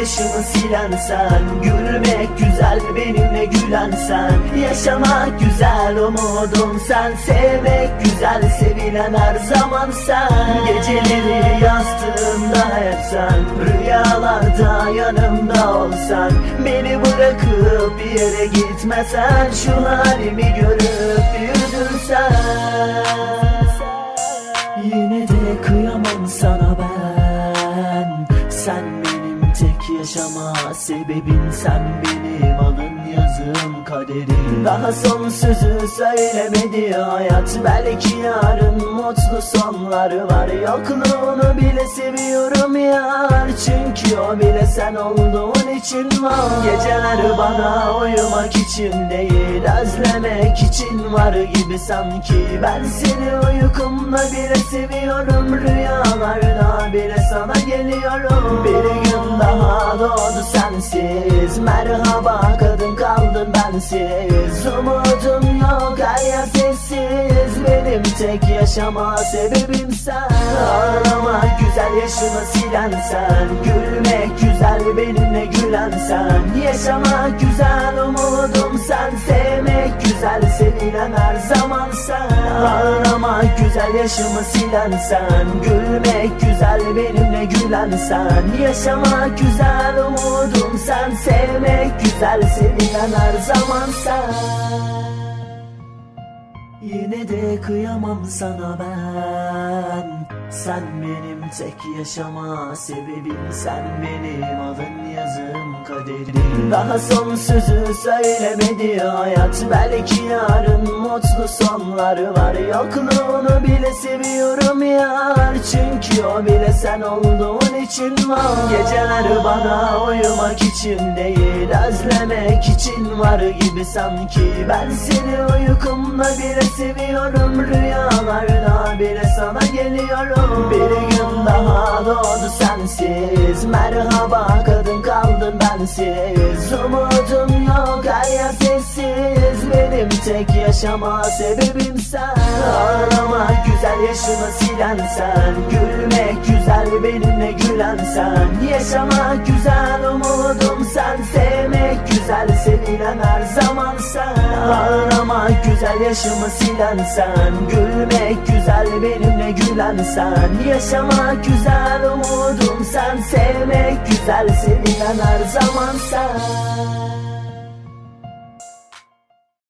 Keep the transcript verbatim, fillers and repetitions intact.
yaşımı silen sen. Gülmek güzel, benimle gülen sen. Yaşamak güzel, umudum sen. Sevmek güzel, sevilen her zaman sen. Geceleri yastığımda hep sen. Rüyalarda yanımda olsan. Beni bırakıp bir yere gitmesen. Şu halimi görüp üzülsen. Yine de kıyamam sana ben. Sen benim tek yaşama sebebim. Sen benim alın yazım, kaderim. Daha son sözü söylemedi hayat. Belki yarın mutlu sonları var. Yokluğunu bile seviyorum yar. Çünkü o bile sen olduğun için var. Geceler bana uyumak için değil, özlemek için var gibi sanki. Ben seni uykumda bile seviyorum. Rüyalarda bile sana geliyorum. Bir gün daha doğdu sensiz. Merhaba kadın, kaldım bensiz. Umudum yok, hayat sessiz. Benim tek yaşama sebebim sen. Ağlamak güzel, yaşımı silen sen. Gülmek güzel, benimle gülen sen. Yaşamak güzel, umudum sen. Sevmek güzel, sevilen her zaman sen. Ağlamak güzel, yaşımı silen sen. Gülmek güzel, benimle gülen sen. Yaşamak güzel, umudum sen. Sevmek güzel, sevilen her zaman sen. Yine de kıyamam sana ben. Sen benim tek yaşama sebebim. Sen benim alın yazım, kaderim. Daha son sözü söylemedi hayat. Belki yarın mutlu sonları var. Yokluğunu bile seviyorum yar. Çünkü o bile sen olduğun için var. Geceler bana uyumak için değil, özlemek için var gibi sanki. Ben seni uykumda bile seviyorum. Rüyalarda bile sana geliyorum. Bir gün daha doğdu sensiz. Merhaba kadın, kaldım bensiz. Umudum yok, hayat sessiz. Benim tek yaşama sebebim sen. Ağlamak güzel, yaşımı silen sen. Gülmek güzel, benimle gülen sen. Yaşamak güzel, umudum sen. Sevmek güzel, sevilen her zaman sen. Ağlamak güzel, yaşımı silen sen. Gülmek güzel, benimle gülen sen. Yaşamak güzel, umudum sen. Sevmek güzel, sevilen her zaman sen.